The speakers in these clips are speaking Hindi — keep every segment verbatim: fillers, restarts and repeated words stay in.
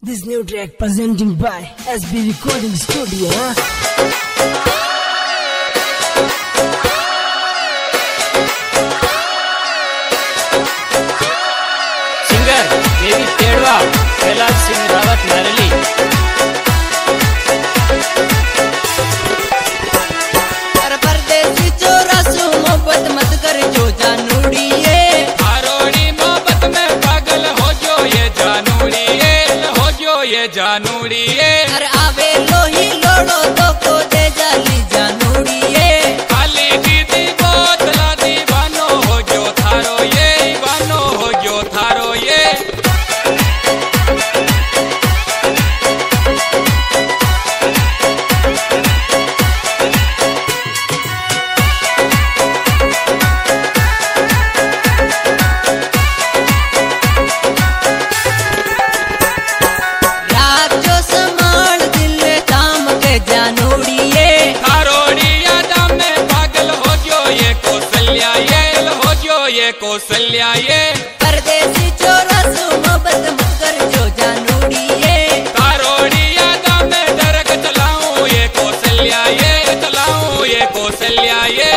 This new track presenting by S B Recording Studio. Huh? Singer Devi Tedwa, Kailash Singh Rawat Narli. अरे परदेसी चौरासू मोहब्बत मत कर जो जानूड़िए, आरोड़ी मोहब्बत में पागल हो जो ये जानूड़िए, हो जो ये जानूड़िए। अरे आवे लोही लोड़ो तो को दे जाली जानूड़िए, खाली दीदी बोतला दीवानो हो जो थारो ये, दीवानो हो जो थारो ये। रात जो संभाल दिल काम के जानूड़िए, थारोड़ी यादा में पागल हो जो ये कौशल्या ये, हो जो ये कौशल्या ये। परदेसी चौरासू मोहब्बत मत कर जो जानूड़िए, तारोड़ी यादा में डरक चलाऊं ये कौशल्या ये, चलाऊं ये कौशल्या ये।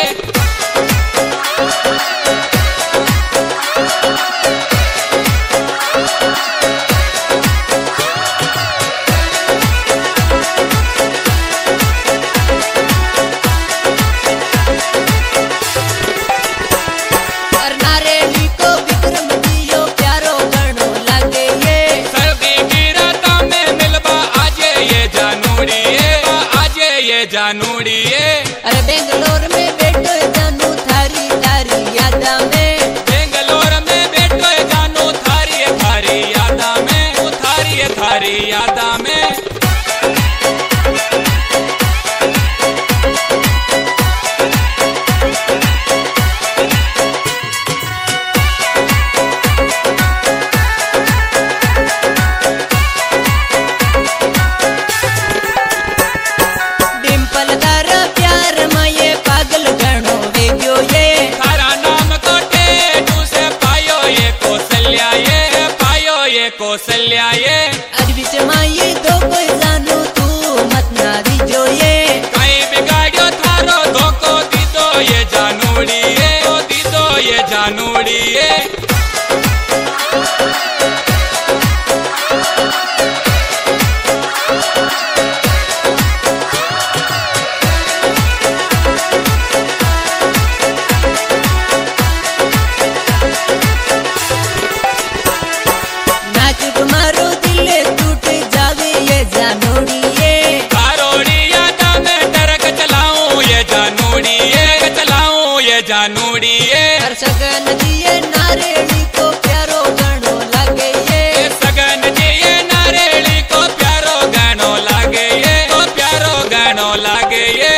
और नारेली को विक्रम दियो प्यारो गणो लगे ये, सर्दी की राता में मिलबा आजे ये जानूड़ी ये, आजे ये जानूड़ी ये। अरे बेंगलोर में बैठो जानू थारी थारी यादा में, बेंगलोर में बैठो जानू थारी थारी यादा में, थारी थारी यादा में। डिम्पल कर प्यार में ये पागल गणो वेग्यो ये, तारा नाम को टेटू से पायो ये कौशल्या ये, पायो ये कौशल्या ये। आज बीच में ये दो कोई जानू तू मत ना दीजो ये, कहीं बिगाड़ो थारो धोको दीदो ये जानूड़ी ये, दीदो ये जानूड़ी ये। नाचुक मारो दिल टूट जावे ये जानूड़ी ये, तारोड़ी यादा में डरक चलाऊं ये जानूड़ी ये, चलाऊं ये जानूड़ी ये। हर सगन दिए नारेली को प्यारो गणो लगे ये, ये सगन जी ये नारेली को प्यारो गानो लागे ये, को प्यारो गानो लागे ये।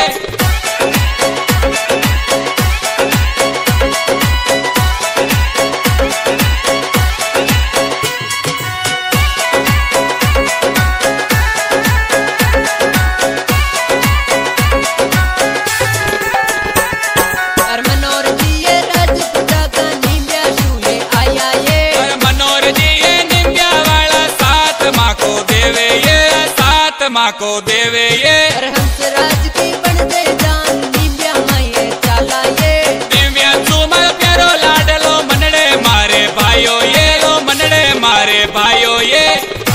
और मनोर दिए राजपूता का नीम्या शूले आया ये, और मनोर जी ये निम्बिया वाला सात माँ को देवे ये, सात माँ को देवे ये। और हंसराज की बन दे जान नीम्या माये चाला ये, दिव्या सुमल प्यारो लाडलो मनड़े मारे भाइयो ये, लो मनड़े मारे भाइयो ये।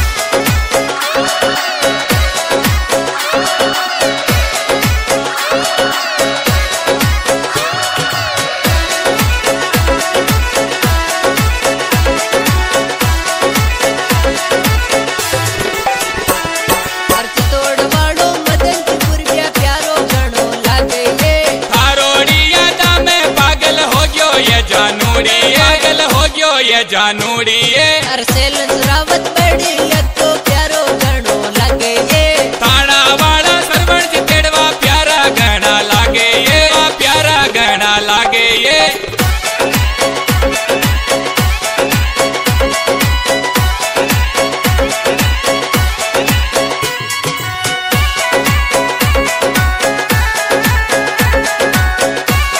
और चितौड़ वालो मदन पूर्व्या प्यारो गणो लगे ये, थारोड़ी यादा में पागल हो गयो ये जानूड़ी ये, पागल हो गयो ये जानूड़ी ये। और सैलन रावत बड़ी लतो प्यारो गणो लगे ये, थाना वाला सरवण जी तेड़वा प्यारा गहना लागे ये, प्यारा गहना लागे ये।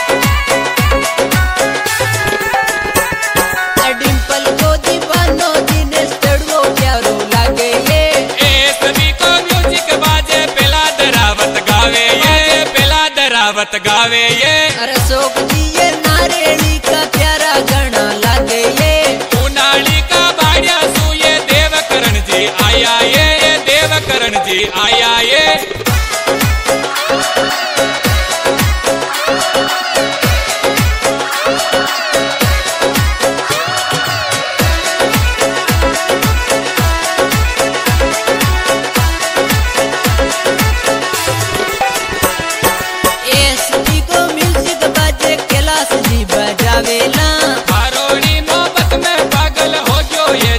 और डिम्पल को दीवानो रावत गावे ये। अरे शोक जी ये नारेली का प्यारा गाना लागे ये। उनाली का बाड़िया सू ये देवकरण जी आया ये, देवकरण जी आया ये।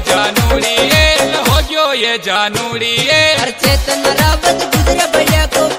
जानूड़ी ये चेतन रावत गुजर भैया को